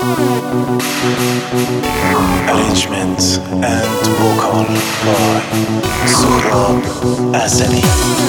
Arrangement and vocal by Sohrab Azali.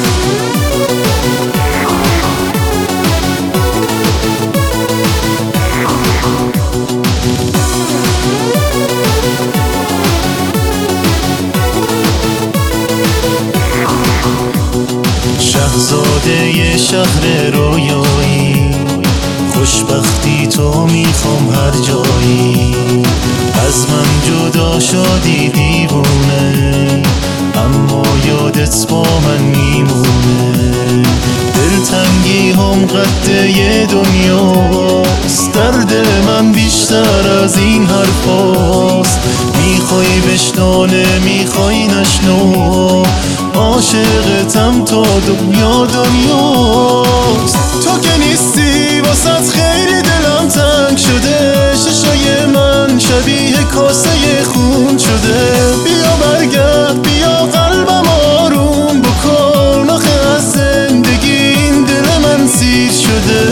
شهزاده شهر رویایی، خوشبختی تو میخوام هر جایی. از من جدا شدی دیوونه، اما یادت با من میمونه. دلتنگی هم قد یه دنیاست، درد من بیشتر از این حرفاست. میخوای بشنانه میخوای نشنو، عاشقتم تا دنیا دنیاست. تو که نیستی واسط خیلی دلم تنگ شده، ششای من شبیه کاسه خون شده. بیا برگرد بیا قلبم آروم بکن، آخه از زندگی این دل من سیر شده.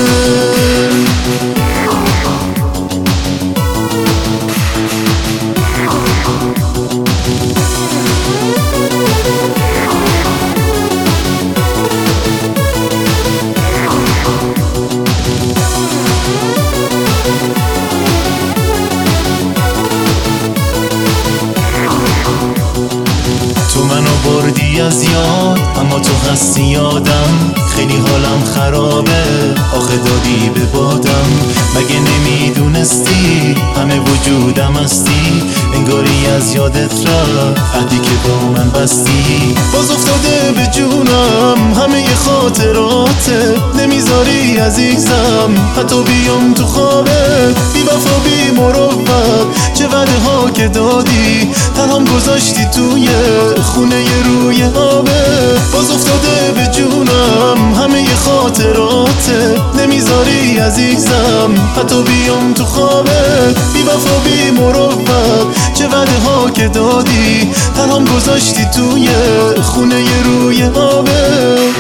تو منو بردی از یاد، اما تو هستی یادم. خیلی حالم خرابه، آخه دادی به بادم. مگه نمیدونستی همه وجودم هستی؟ انگاری از یادت رفت عهدی که با من بستی. باز افتاده به جونم همه خاطراته، نمیذاری عزیزم حتی بیام تو خوابت. بی وفا بی مروت چه وعده ها که دادی، تنهام گذاشتی توی خونه روی آبه. باز افتاده به جونم همه خاطراته، نمیذاری عزیزم حتی بیام تو خوابت. بی وفا بی مروت چه وعده ها که دادی، تنهام گذاشتی توی خونه روی آبه.